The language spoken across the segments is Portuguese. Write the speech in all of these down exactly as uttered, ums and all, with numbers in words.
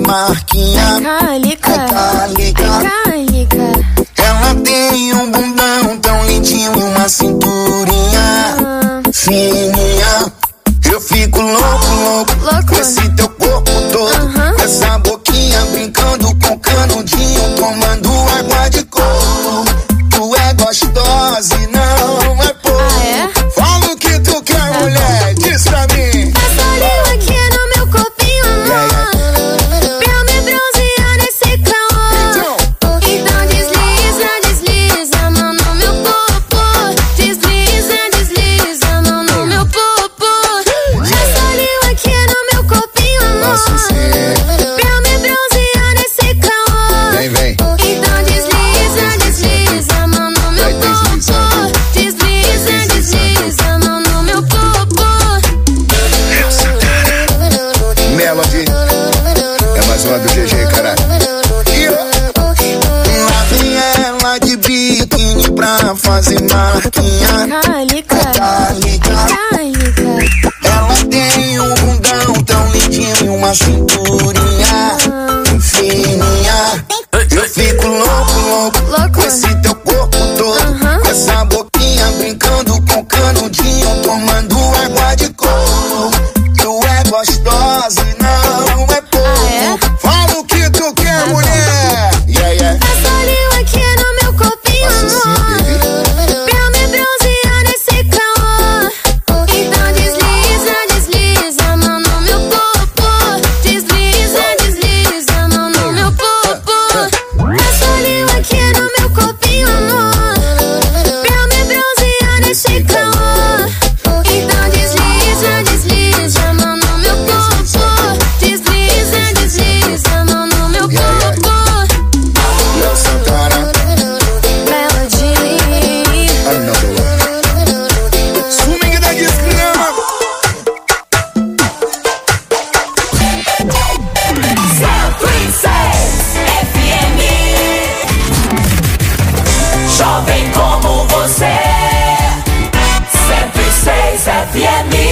marquinha. Calica, Calica, calica. Ela tem um bundão tão lindinho e uma cinturinha ah. fininha. Eu fico louco, louco, louco. com esse teu corpo todo, uhum. essa boquinha brincando com canudinho, tomando água de coco. Tu é gostosa e não é pouco. Ah, é? Fala o que tu quer, tá mulher, bom. diz pra mim. Passa ali aqui no meu corpinho, amor, pra me bronzear nesse calor. Então, então desliza, desliza a mão no meu popô. Desliza, desliza a mão no meu popô. Passa ali aqui no meu corpinho, amor, pra me bronzear nesse calor. Vem, vem. Então desliza, desliza a mão no meu popô. Desliza, desliza a mão no meu popô. Melody é mais uma do G G, caralho. Lá vem ela de biquíni pra fazer marquinha. Calica, Calica, calica. ela tem um bundão tão lindinho e uma cinturinha fininha. Eu fico louco, louco, Louco. com esse teu corpo todo, Uhum. com essa boquinha brincando com canudinho, tomando água de coco. Tu é gostosa e não é pouco. Ah, é? Fala o que tu quer, Tá mulher. Yeah, yeah. Passa ali aqui no meu corpinho, Nossa, sim, amor, pra me bronzear nesse calor. Então desliza, desliza a mão no meu popô. Desliza, desliza a mão no meu popô. Passa ali aqui no meu corpinho, amor, pra me bronzear nesse calor. Então desliza, desliza a mão no meu popô. Desliza, desliza a mão no meu popô. Léo Santana, Melody. another one. Swimming da desgrama. cento e seis F M. Jovem como você. cento e seis F M.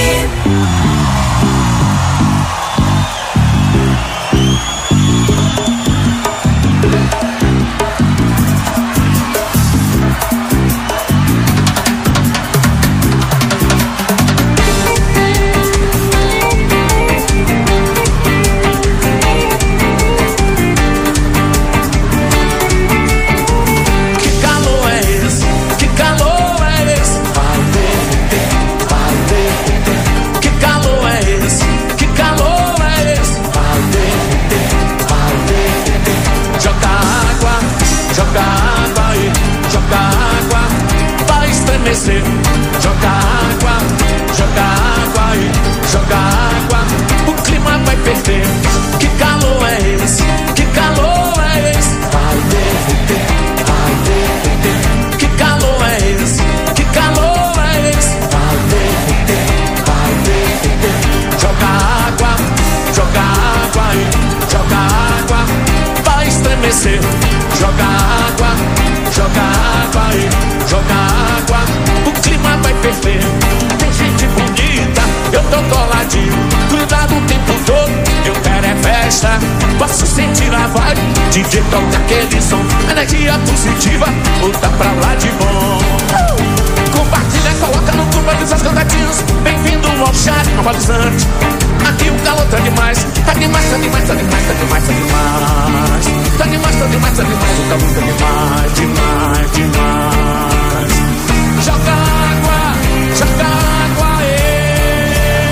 Que calor é esse? Que calor é esse? Vai derreter, vai derreter. Que calor é esse? Que calor é esse? Vai derreter, vai derreter. Joga água, joga água aí, joga água, vai estremecer. Joga água, joga água aí, joga água, o clima vai perder. Que calor é esse? Que calor é esse? Vai derreter, vai derreter. Que calor é esse? Que calor é esse? Vai derreter, vai derreter. Joga água, joga água aí, joga água, vai estremecer. Joga água, joga água aí, joga água, o clima vai perder. Tem gente bonita, eu tô coladinho, grudado o tempo todo. Eu quero é festa, posso sentir a vibe. D J toca aquele som, energia positiva, volta pra lá de bom. Compartilha, coloca no grupo dos seus contatinhos. Bem-vindo ao chat normalizante. Aqui o calor tá demais, tá demais, tá demais, tá demais, tá demais, tá demais. Tá demais, tá demais, tá demais, o calor tá demais, demais, demais. Joga água, joga água, ê.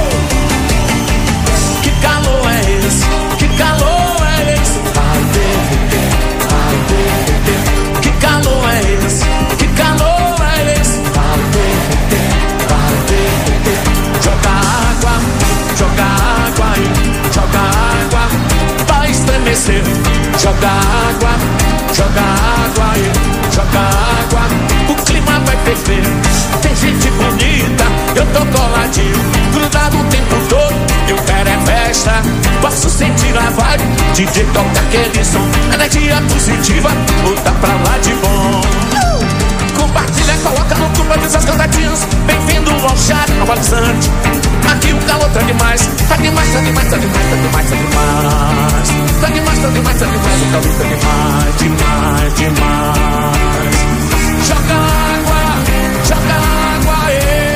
Que calor é esse? Que calor é esse? Vai derreter, vai derreter. Que calor é esse? Que calor é esse? Vai derreter, vai derreter. Joga água, joga água aí, joga água, vai estremecer. Joga água, joga água aí, joga água, o clima vai perder. Tem gente bonita, eu tô coladinho, grudado o tempo todo. Eu quero é festa, posso sentir a vibe. D J toca aquele som, energia positiva, volta pra lá de bom. Compartilha, coloca no turma dessas cantadinhas. Bem-vindo ao chat atualizante. Aqui o calor tá demais. Tá demais, tá demais, tá demais, tá demais, tá demais. Tá demais, tá demais, tá demais. O calor tá demais, demais, demais. Joga água, joga água, ê.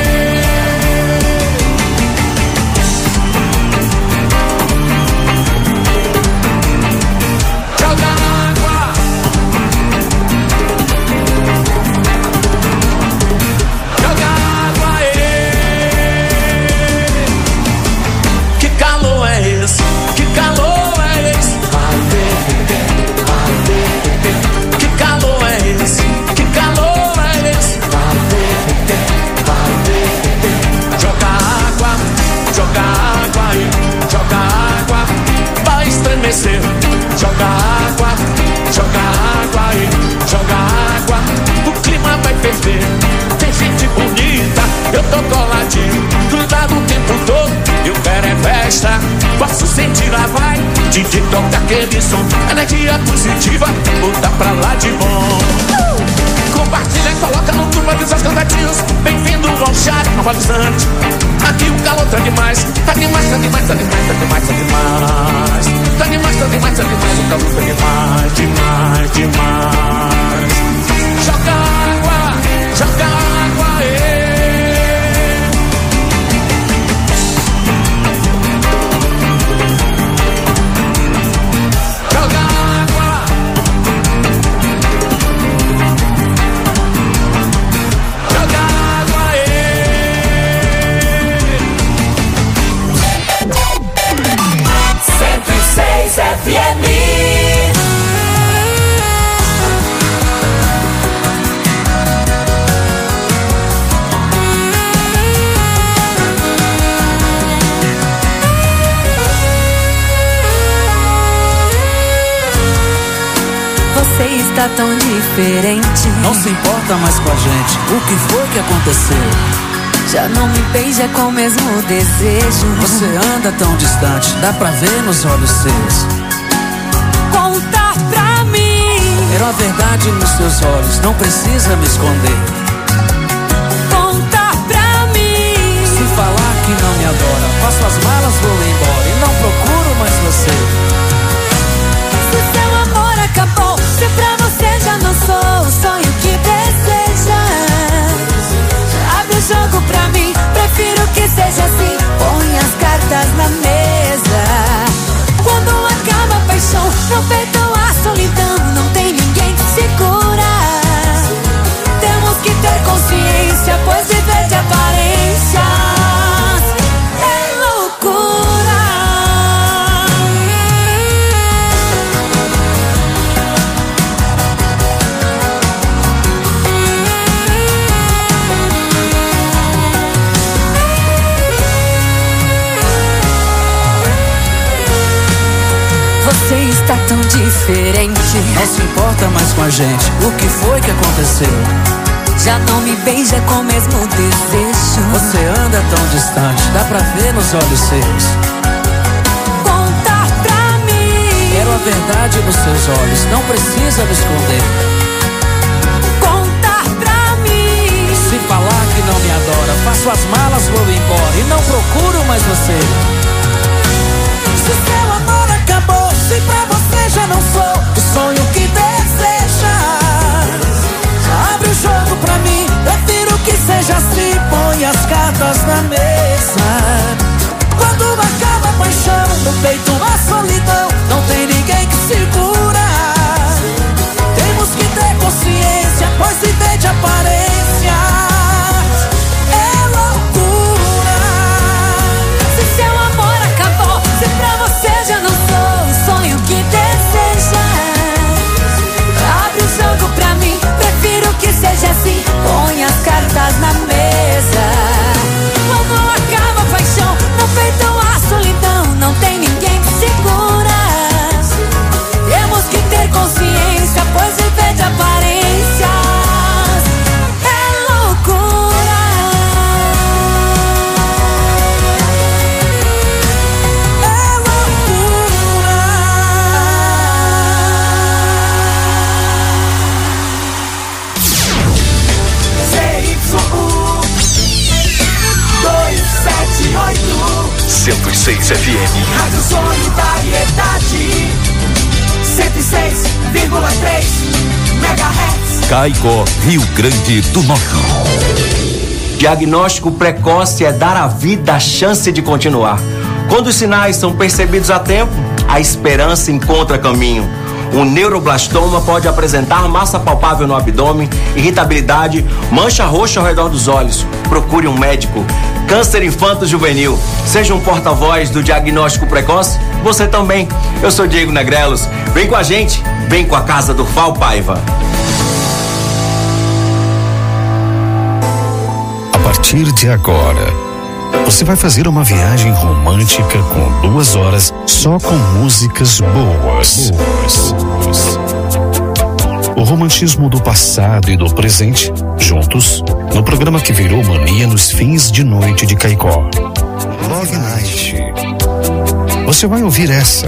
Joga água. Joga água, ê. Que calor é esse? Que calor é esse? Vai derreter, vai derreter. Que calor é esse? Que calor é esse? Vai derreter, vai derreter. Joga água, joga água aí, joga água, vai estremecer. Joga água, joga água aí, joga água, o clima vai ferver. Tem gente bonita, eu tô coladinho, grudado o tempo todo. Eu quero é festa, posso sentir lá vai. D J toca aquele som, energia positiva, muda pra lá de bom. Compartilha, coloca no turma dessas cantadinhas. Bem-vindo ao chat atualizante. Aqui o calor tá demais. Tá demais, tá demais, tá demais, tá demais, tá demais. Tá demais, tá demais, tá demais. O calor tá demais, demais, demais. Joga água, joga água, ê. Joga água. Joga água, ê. cento e seis F M. Você está tão diferente. Não se importa mais com a gente. O que foi que aconteceu? Já não me beija com o mesmo desejo. Você anda tão distante, dá pra ver nos olhos seus. Conta pra mim. Era a verdade nos seus olhos, não precisa me esconder. Conta pra mim. Se falar que não me adora, faço as malas, vou embora e não procuro mais você. Se seu amor acabou, se pra você já não sou o sonho que deseja, abre o jogo pra mim, prefiro que seja assim. Põe as cartas na mesa. Quando acaba a paixão, no peito a solidão, não tem ninguém que segura. Temos que ter consciência, pois viver de aparências é loucura. Você está tão diferente. Não se importa mais com a gente. O que foi que aconteceu? Já não me beija com o mesmo desejo. Você anda tão distante, dá pra ver nos olhos seus. Conta pra mim. Quero a verdade nos seus olhos, não precisa me esconder. Conta pra mim. Se falar que não me adora, faço as malas, vou embora e não procuro mais você. Se seu amor acabou, se pra você já não sou o sonho que deseja, abre o jogo pra mim, prefiro que seja assim. Põe as cartas na mesa. Quando acaba a paixão, no peito a solidão, não tem ninguém que segura. Temos que ter consciência, pois viver de aparência é loucura. Se seu amor acabou, se pra você já não sou o sonho que deseja, abre o jogo pra mim, prefiro que seja assim. Põe as cartas na mesa. Quando seis F M. Rádio Solidariedade, cento e seis vírgula três megahertz. Caicó, Rio Grande do Norte. Diagnóstico precoce é dar à vida a chance de continuar. Quando os sinais são percebidos a tempo, a esperança encontra caminho. Um neuroblastoma pode apresentar massa palpável no abdômen, irritabilidade, mancha roxa ao redor dos olhos. Procure um médico. Câncer infanto-juvenil. Seja um porta-voz do diagnóstico precoce, você também. Eu sou Diego Negrelos. Vem com a gente, vem com a Casa do Fal Paiva. A partir de agora, você vai fazer uma viagem romântica com duas horas só com músicas boas. boas. O romantismo do passado e do presente, juntos, no programa que virou mania nos fins de noite de Caicó. Love Night. Você vai ouvir essa.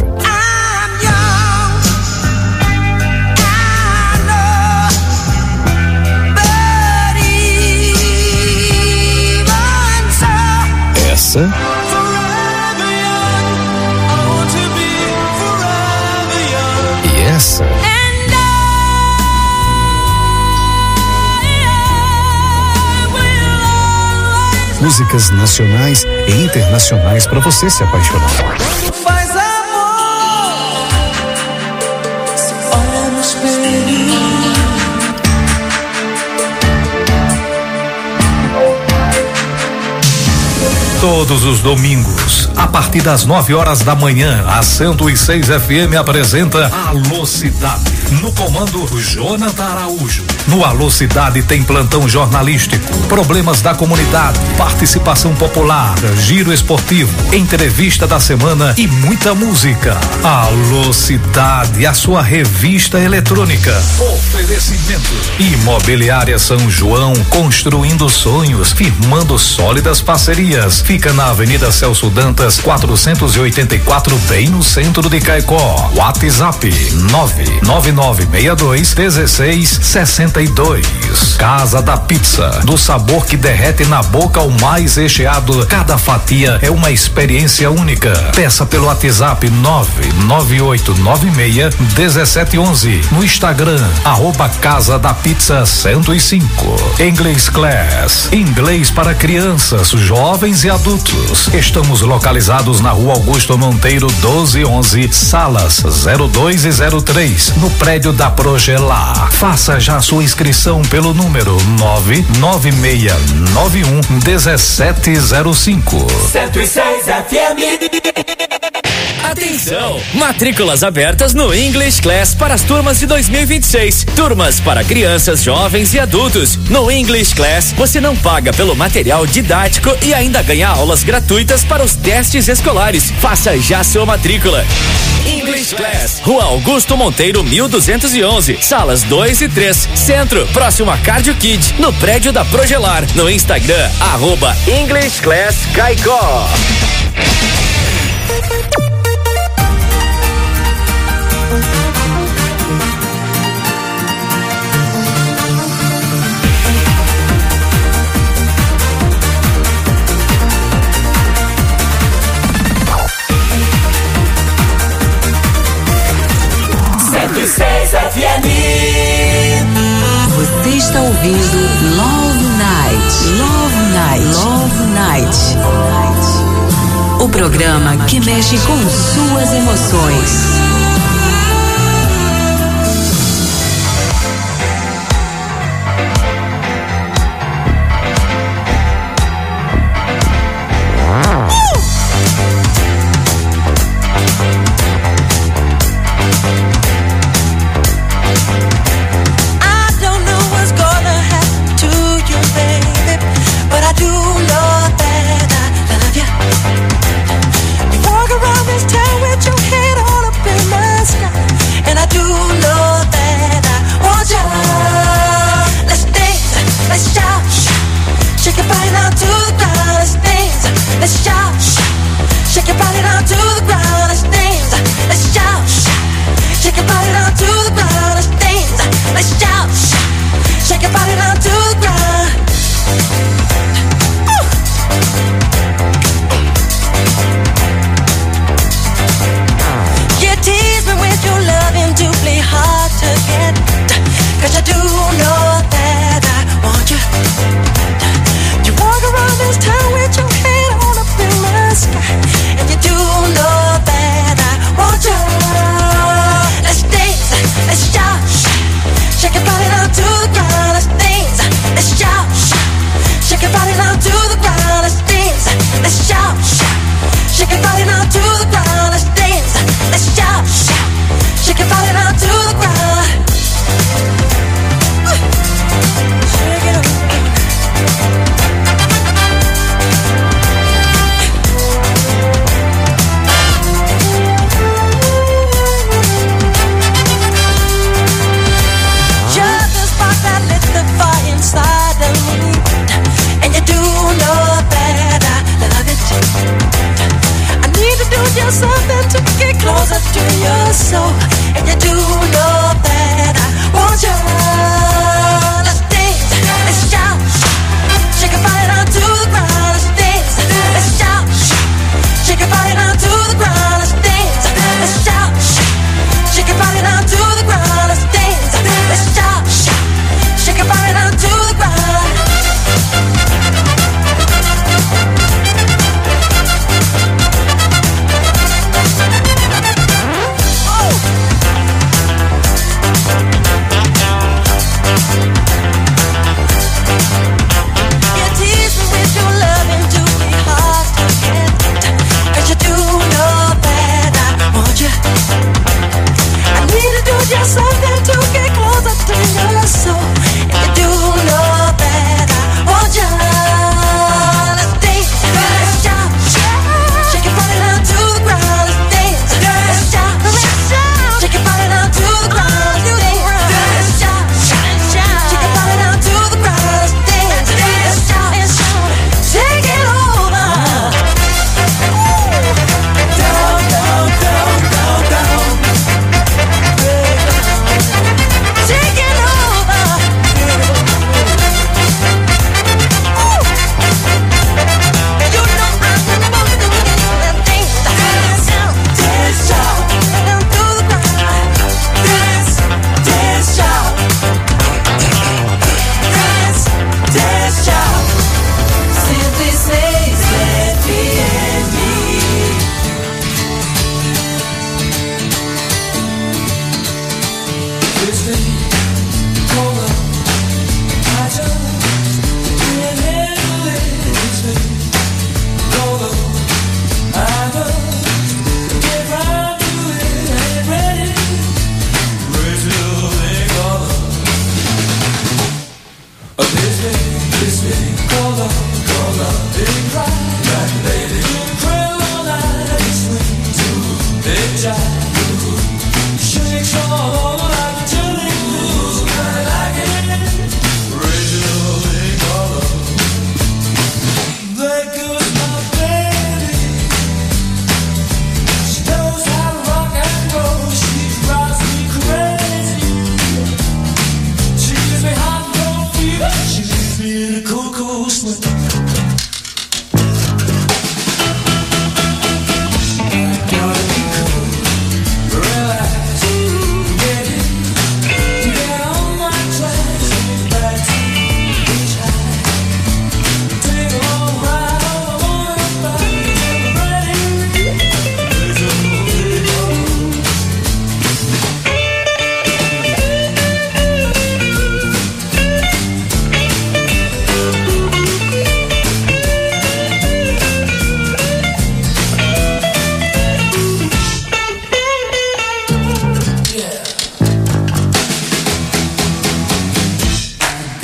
Essa. E essa. Músicas nacionais e internacionais para você se apaixonar. Faz amor, se olha no espelho. Todos os domingos, a partir das nove horas da manhã, a cento e seis F M apresenta Alô Cidade. No comando, Jonathan Araújo. No Alô Cidade tem plantão jornalístico, problemas da comunidade, participação popular, giro esportivo, entrevista da semana e muita música. Alô Cidade, a sua revista eletrônica. Oferecimento: Imobiliária São João, construindo sonhos, firmando sólidas parcerias. Fica na Avenida Celso Dantas, quatrocentos e oitenta e quatro, bem no centro de Caicó. WhatsApp nove nove nove seis dois um seis seis dois. Casa da Pizza, do sabor que derrete na boca ao mais recheado. Cada fatia é uma experiência única. Peça pelo WhatsApp nove nove oito nove seis um sete um um. No Instagram, arroba Casa da Pizza cento e cinco. English Class, inglês para crianças, jovens e adultos. Estamos localizados na Rua Augusto Monteiro doze onze, salas zero dois e zero três, no prédio da Progelar. Faça já sua inscrição pelo número nove nove seis nove um um sete zero cinco. cento e seis F M. Atenção! Matrículas abertas no English Class para as turmas de dois mil e vinte e seis. Turmas para crianças, jovens e adultos. No English Class, você não paga pelo material didático e ainda ganha aulas gratuitas para os testes escolares. Faça já sua matrícula. English Class, Rua Augusto Monteiro, mil duzentos e onze, salas dois e três, Centro, próximo a Cardio Kid, no prédio da Progelar. No Instagram, arroba English Class Caicó. cento e seis F M. Você está ouvindo Love Night. Love Night. Love Night. O programa que mexe com suas emoções. Walk around this town with your head all up in my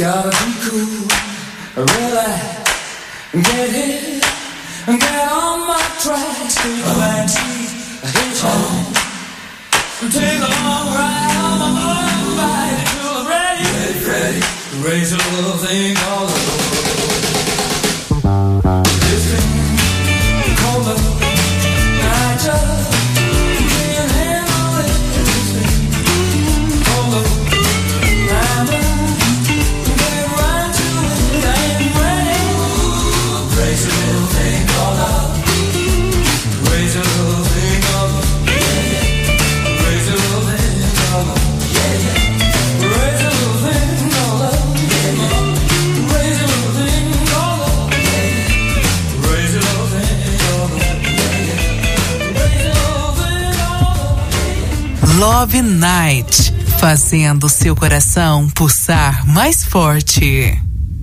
Gotta be cool, really get hit, get on my tracks, take a backseat, hitchhike, take a long ride on my motorbike till I'm ready, ready, ready, raise a little thing all over. This thing called love, I just can't handle it. This thing called love, I'm a Raise a little thing called love. Raise a little thing called love. Yeah, yeah. Raise a little thing called love. Yeah, yeah. Raise a little thing called love. Yeah, yeah. Raise a little thing called love. Yeah, yeah. Raise a little thing called love. Yeah, yeah. Raise a little thing called love. Love Night, fazendo seu coração pulsar mais forte.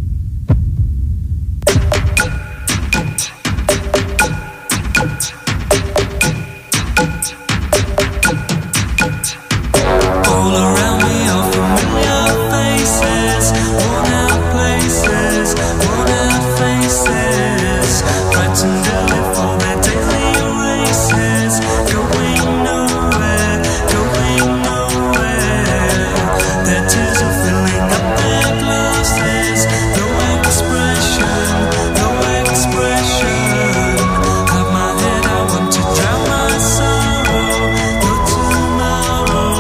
All around me are familiar faces, worn out places, worn out faces, frightened early for their daily races, going nowhere, going nowhere. Their tears are filling up their glasses, no expression, no expression. Have my head, I want to drown my sorrow, go tomorrow.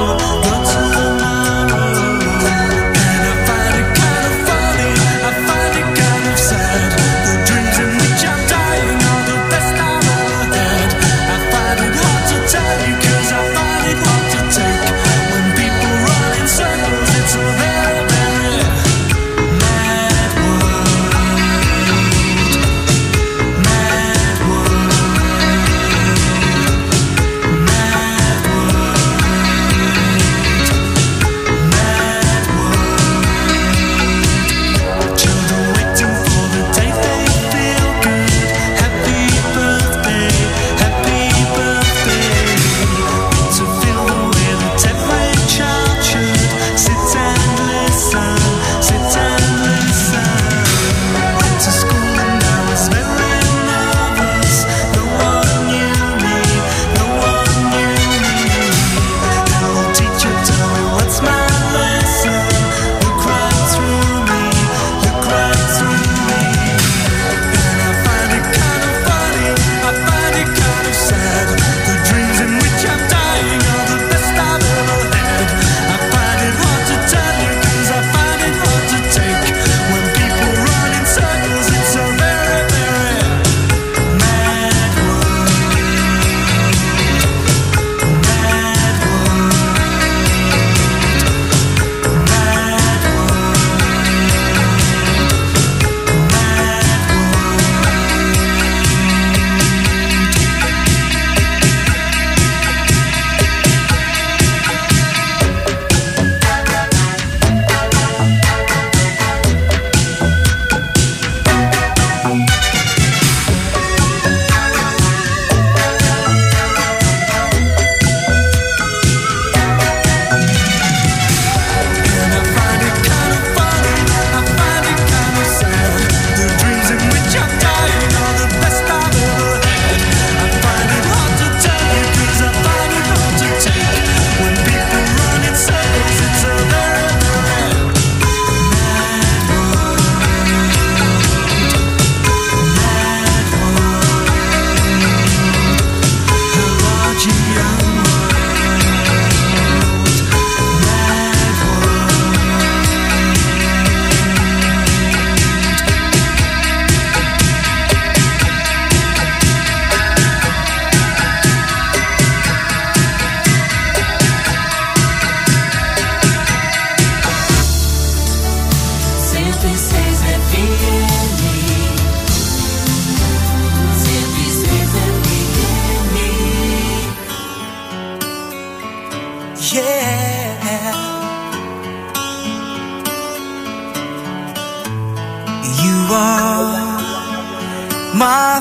my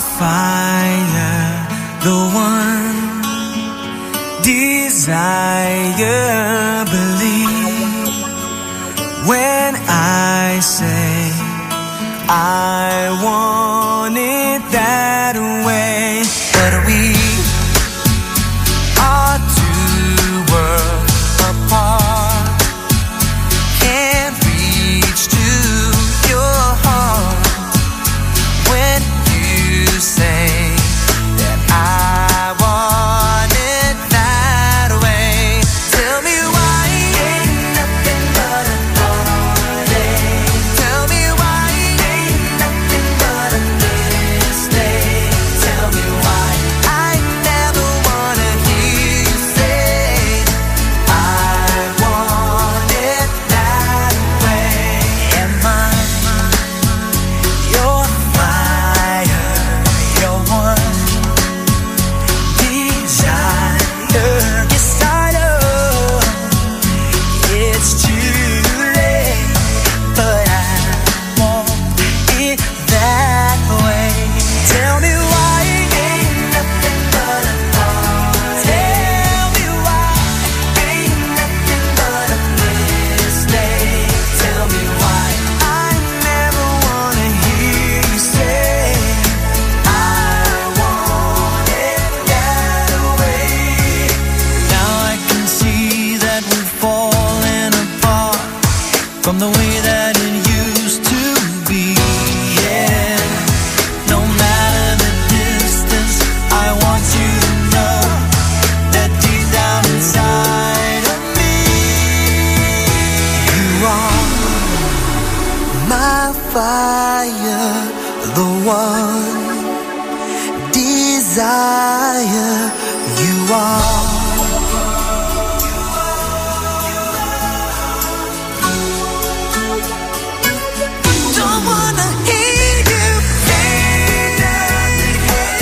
fire, the one desire, believe when I from the way that it used to be. Yeah, no matter the distance, I want you to know that deep down inside of me, you are my fire, the one desire. You are. Don't wanna hear you say nothing,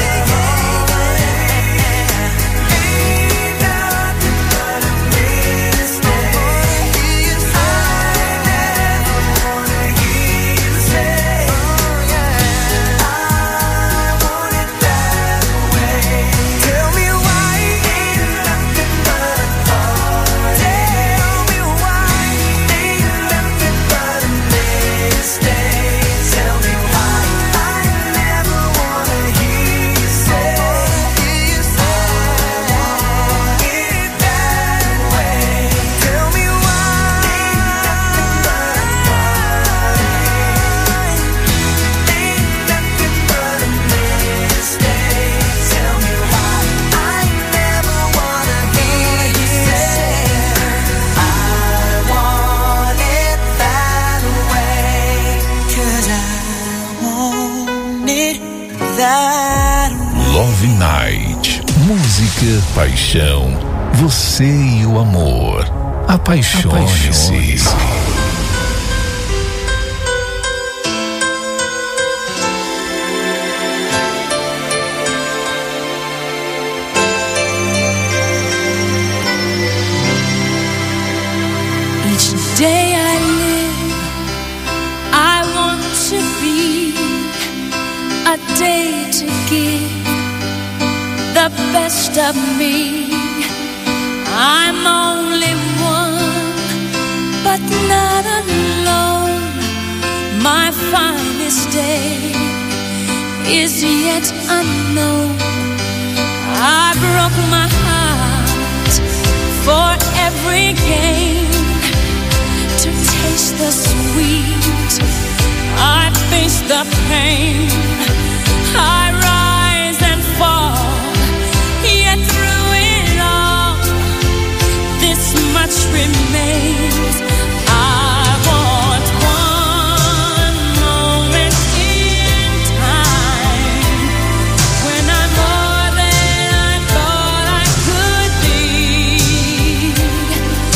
ain't nothing but a mistake. I never wanna hear you say, I want it that way. Tell me why ain't nothing but a heart. Tell me why ain't nothing but a mistake. Tell me why I never wanna hear you say, I want it that way. Tell me why ain't nothing but a heart. Ain't nothing but a mistake. Tell me why I never wanna hear you say, I want it that way. 'Cause I want it that way. Love Night. Música, paixão, você e o amor. Apaixone-se. Each day I live, I want to be a day to give the best of me. I'm only one, but not alone. My finest day is yet unknown. I broke my heart for every game, to taste the sweet, I face the pain. I rise and fall, yet through it all, this much remains. I want one moment in time when I'm more than I thought I could be.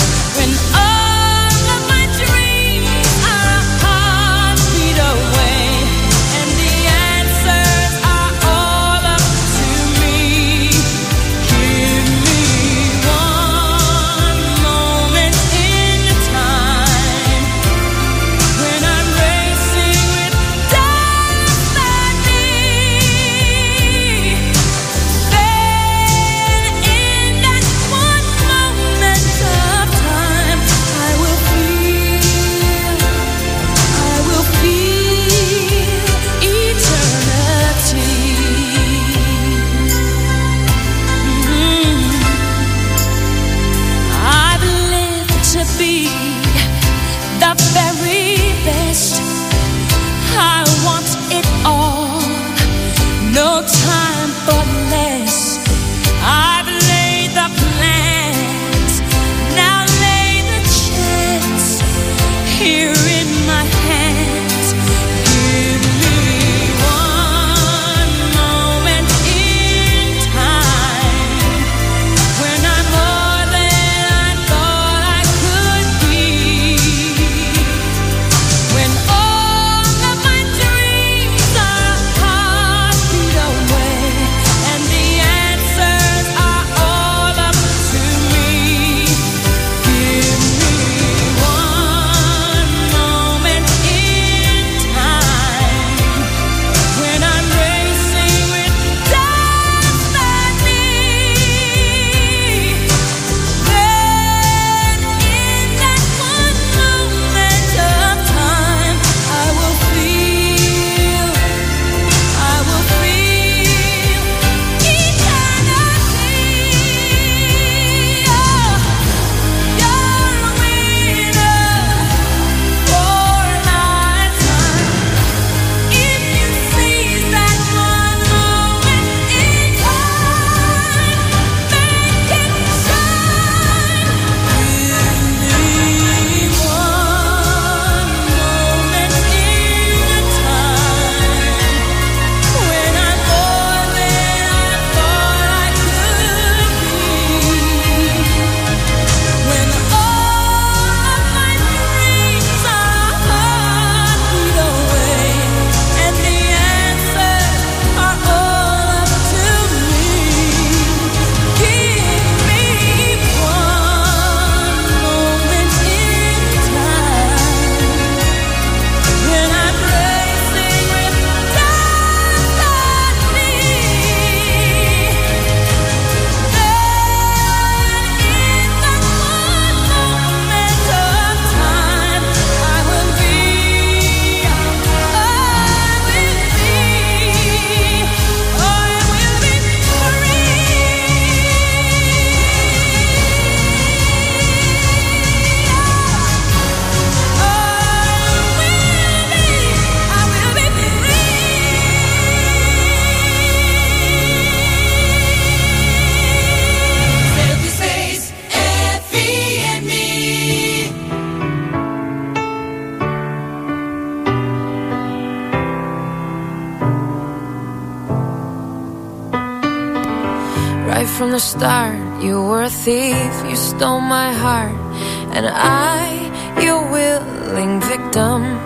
from the start. You were a thief, you stole my heart, and I, your willing victim.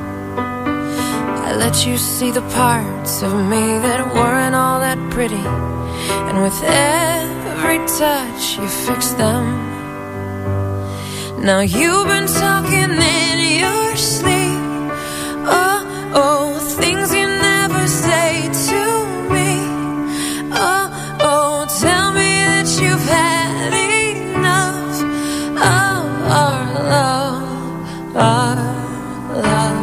I let you see the parts of me that weren't all that pretty, and with every touch you fixed them. Now you've been talking in your sleep. Oh, oh, things you never say to me. Oh, oh, tell me that you've had enough of our love, our love.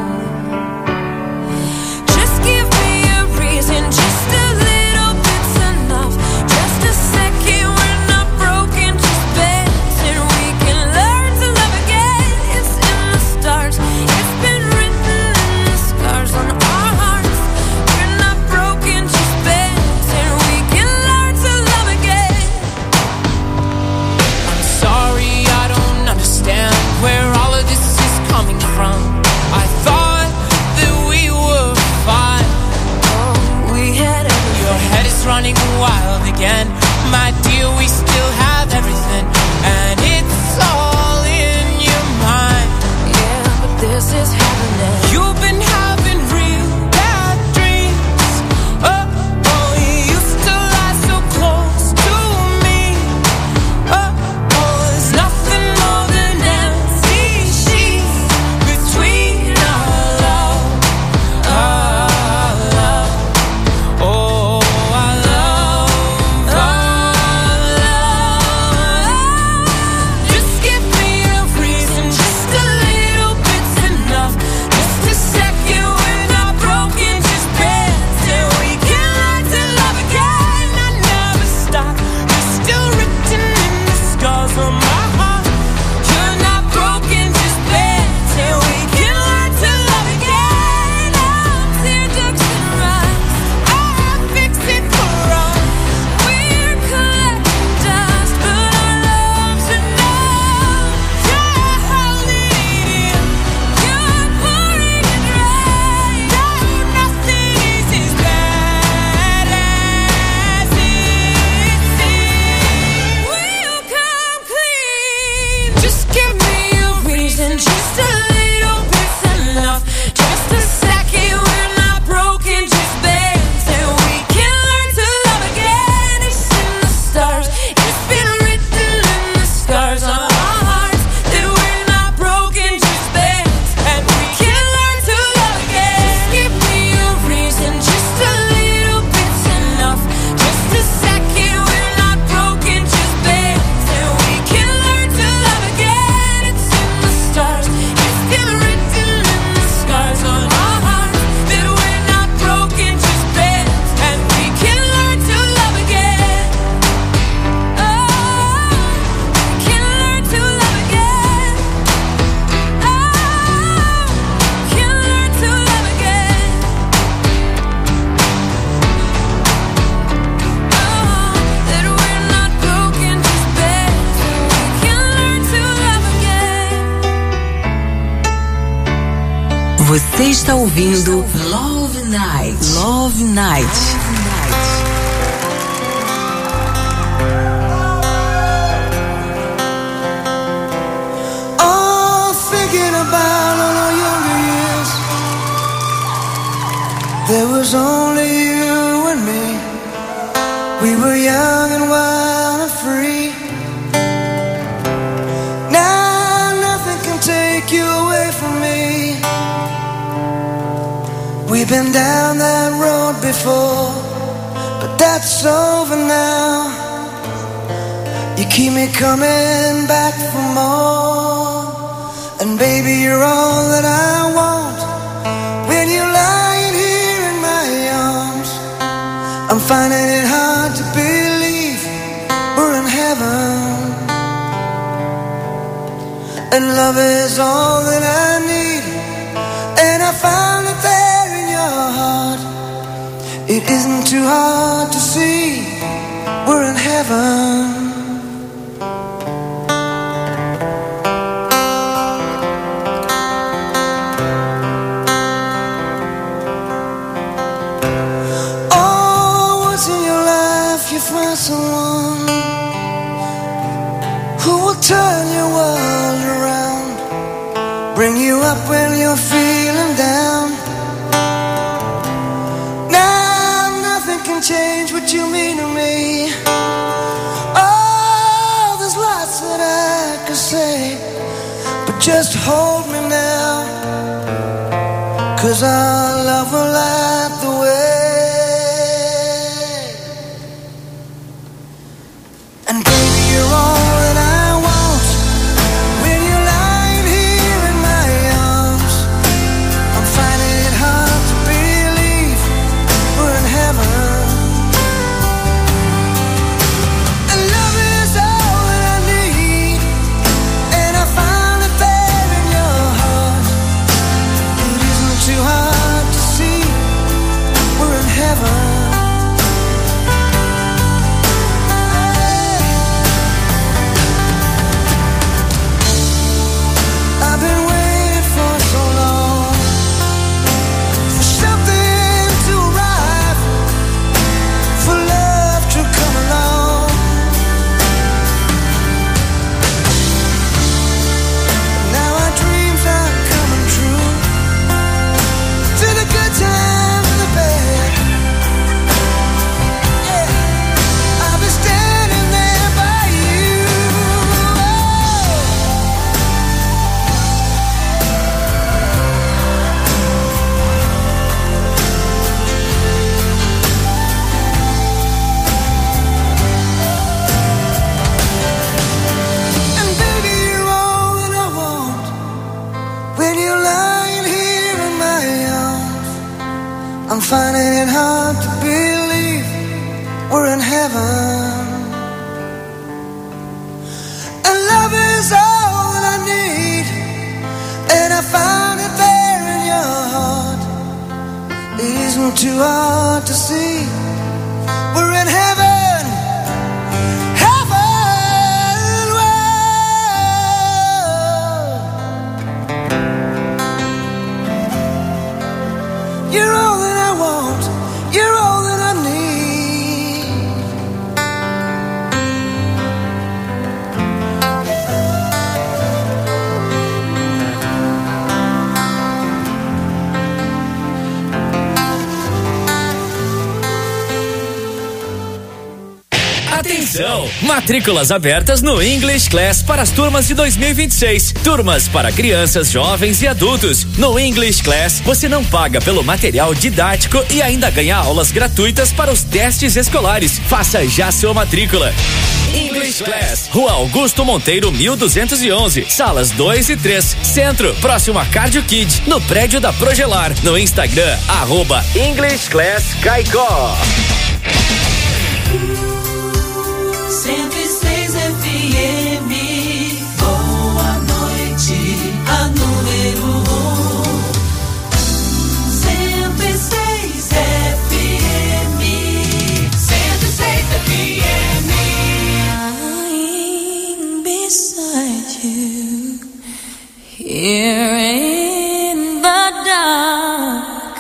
Just give me a reason, just a little bit's enough. Just a second, we're not broken, just bends, and we can learn to love again. It's in the stars, it's been written in the scars on our hearts. We're not broken, just bends, and we can learn to love again. I'm sorry, I don't understand where all of this is coming from. I thought that we were fine. Oh, we had everything. Your head is running wild again. My dear, we still have everything, and it's all in your mind. Yeah, but this is happening. You've been having real bad dreams. Oh, oh, you used to lie so close to me. Oh, oh, there's nothing more than empty sheets between our love, our love. Oh, our love, our love. Just give me a reason, just a little bit's enough. Just a second, we're not broken, just bends, and we can learn to love again. I never stop, you're still written in the scars on my heart. You're not broken, just bends, and we can learn to love again. I'll tear ducks and rise, I'll fix it for us. We're collecting dust, but our love's enough. You're holding it in, you're pouring it right. No, nothing is as bad as it seems. We'll come clean. Just give me a reason, just a little bit's enough. Just a second, we're not broken, just bends, and we can learn to love again. It's in the stars, it's been written in the scars on our hearts that we're not broken, just bends, and we can learn to love again. Just give me a reason, just a little bit's enough. Just a second, we're not broken, just bends, and we can learn to love again. It's in the stars, it's been written in the scars on our hearts that we're not broken, just bends, and we can learn to love again. Oh, we can learn to love again. Oh, we can learn to love again. Oh, that we're not broken, just bends, and we can learn to love again. Você está ouvindo Love Night. Love Night. Oh, thinking about all our younger years. There was only you and me. We were young and wild and free. Now nothing can take you away from me. We've been down that road before, but that's over now. You keep me coming back for more, and baby, you're all that I want. When you're lying here in my arms, I'm finding it hard to believe we're in heaven, and love is all that I need, and I found it there in your heart. It isn't too hard to see we're in heaven. Oh, once in your life you find someone bring you up when you're feeling down. Now nothing can change what you mean to me. Oh, there's lots that I could say, but just hold me now, 'cause our love will light the way. And baby, you're all that I want when you're lying here in my arms. I'm finding it hard to believe we're in heaven. And love is all that I need, and I found it there in your heart. It isn't too hard to see we're in heaven. I'm finding it hard to believe we're in heaven. And love is all that I need, and I found it there in your heart. It isn't too hard to see we're in heaven. Heaven, whoa. You're all that I want, you're all that I need. Atenção! Matrículas abertas no English Class para as turmas de dois mil e vinte e seis. Turmas para crianças, jovens e adultos. No English Class, você não paga pelo material didático e ainda ganha aulas gratuitas para os testes escolares. Faça já sua matrícula. English Class, Rua Augusto Monteiro, mil duzentos e onze, salas dois e três, Centro, próximo a Cardio Kid, no prédio da Progelar. No Instagram, arroba English Class Caicó. cento e seis F M, boa noite, a número um. cento e seis F M, cento e seis F M. Lying beside you, here in the dark,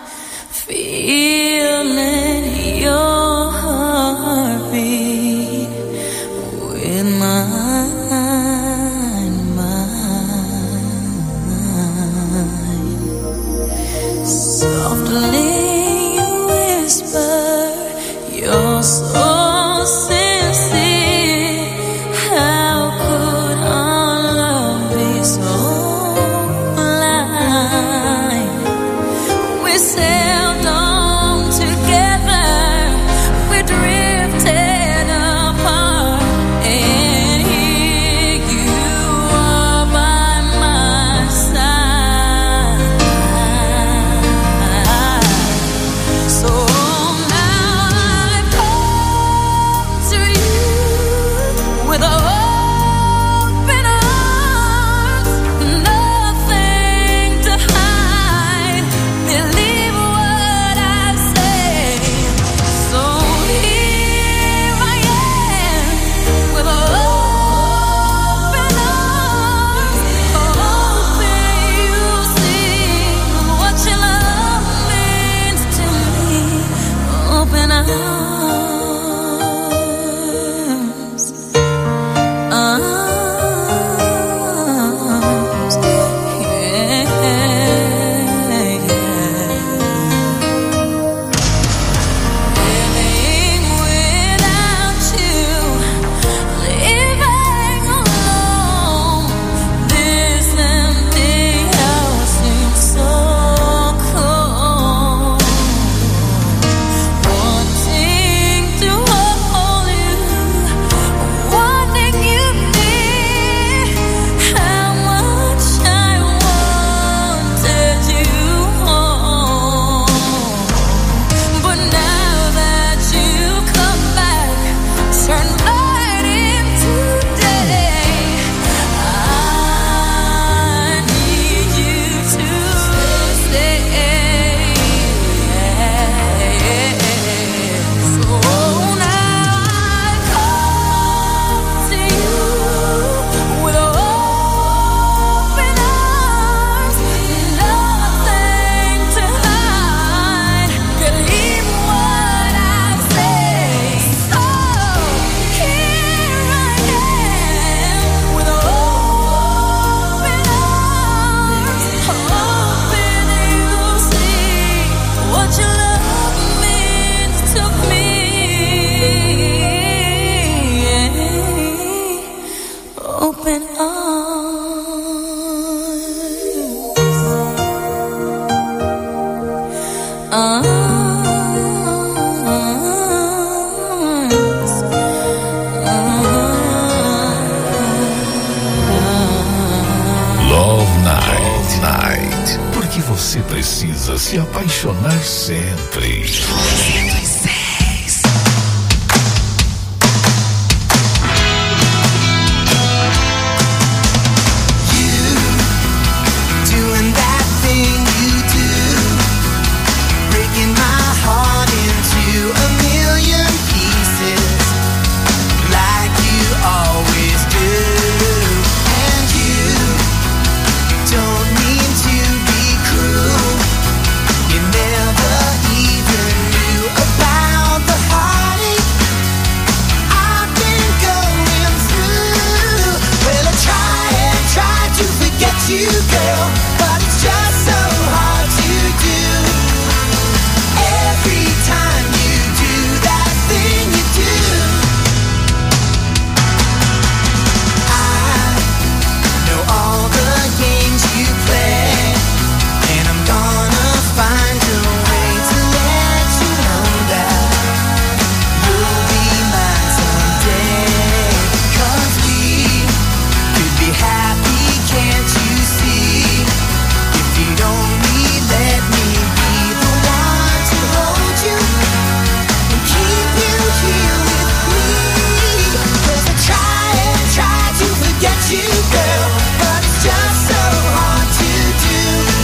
feeling your heartbeat. Mine, mine. Softly you whisper, you're so sincere. How could our love be so Night. Porque você precisa se apaixonar sempre. Doing that thing you do, breaking my heart into a million pieces, like you always do. And you don't mean to be cruel. You never even knew about the heartache I've been going through. Well, I try and try to forget you, girl, but it's just so hard to do. Every time you do that thing you do, I know all the games you play, and I'm gonna find a way to let you know that you'll be mine someday. 'Cause we could be happy, can't you see? If you'd only let me be the one to hold you and keep you here with me. 'Cause I try and try to forget you, girl, but it's just so hard to do.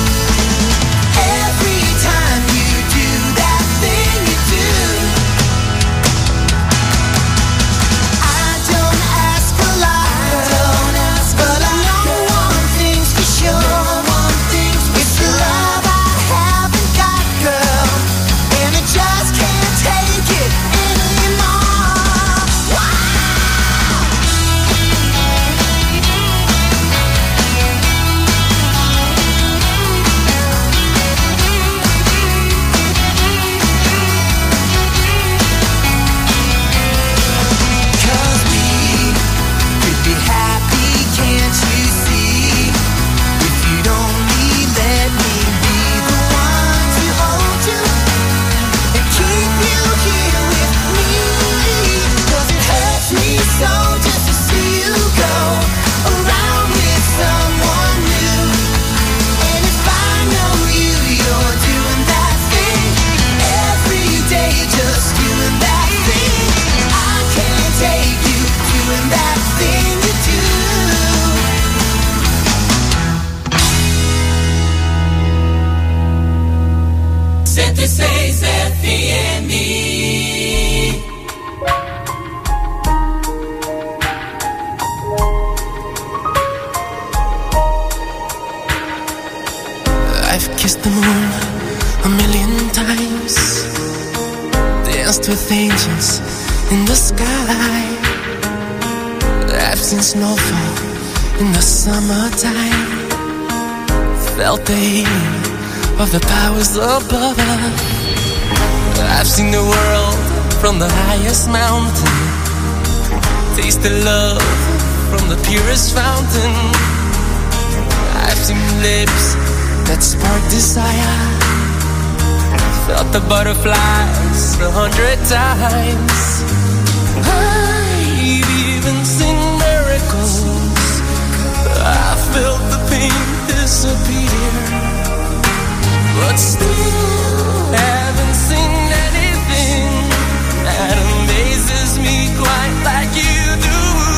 Every time you do that thing you do, I don't ask a lot, don't ask, but I know one thing's for sure. One thing's it's the love I haven't got, girl, and I just can't take it anymore. Cause we could be happy, can't you see? If you'd only let me be the one to hold you and keep you here with me. 'Cause it hurts me so just to see you go around with someone new. And if I know you, you're doing that thing every day, just doing that thing. I can't take you doing that thing you do. cento e seis F M. I've kissed the moon a million times, danced with angels in the sky. I've seen snowfall in the summertime, felt the healing of the powers above. I've seen the world from the highest mountain, tasted love from the purest fountain. I've seen lips that spark desire, felt the butterflies a hundred times. I've even seen miracles, I felt the pain disappear, but still haven't seen anything that amazes me quite like you do.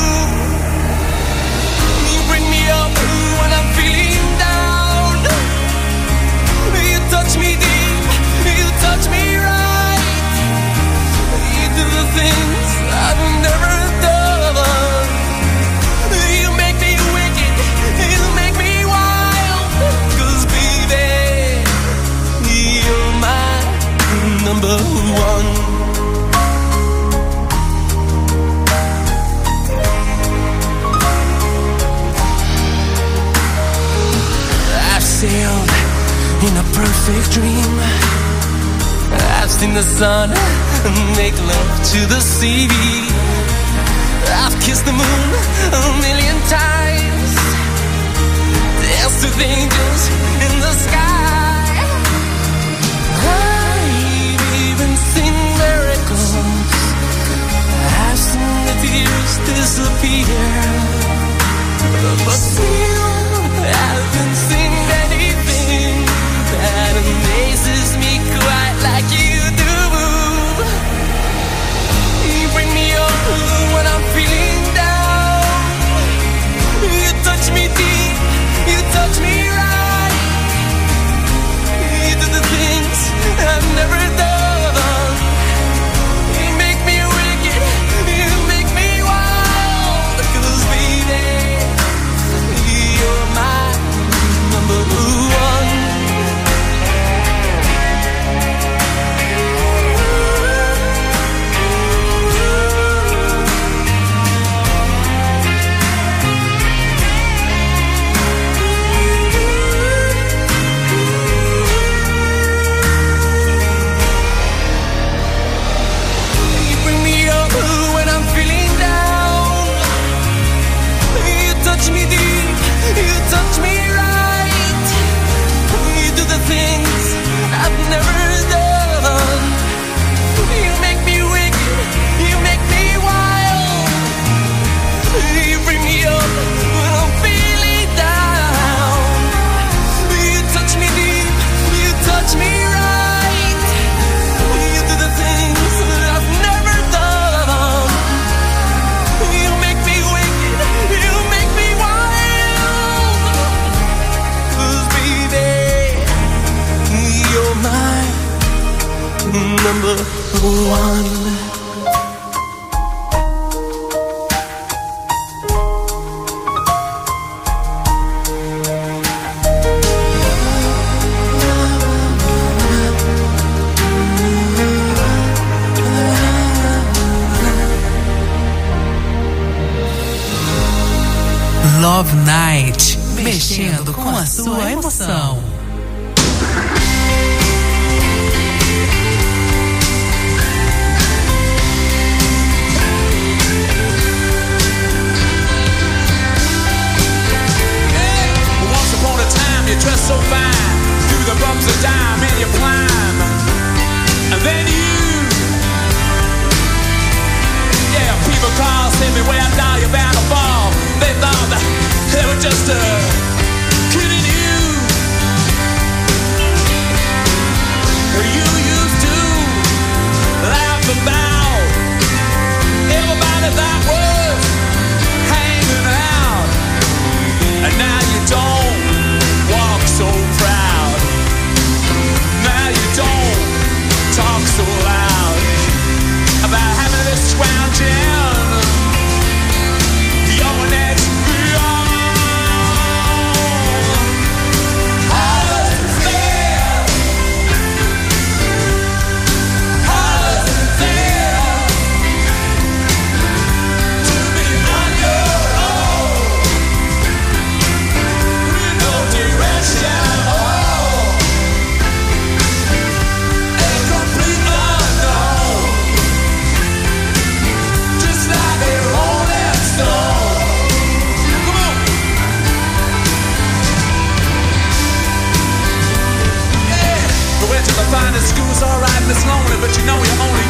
You bring me up when I'm feeling down. You touch me deep, you touch me right. You do the things I've never done. You make me wicked, you make me wild. 'Cause baby, you're my number one. I've sailed in a perfect dream, I've seen the sun make love to the sea. I've kissed the moon a million times, danced with angels in the sky. I've even seen miracles, I've seen the tears disappear, but still I haven't seen any one. Love Night, mexendo com a sua emoção. Once upon a time you dressed so fine, through the bumps of dime and you climb, and then you, yeah, people call, say me where down you're bound to fall. They thought that they were just uh, kidding you. You used to laugh about everybody that was hanging out, and now you don't walk so proud. Now you don't talk so loud about having this scrounging. Your next finest school's alright and it's lonely, but you know you only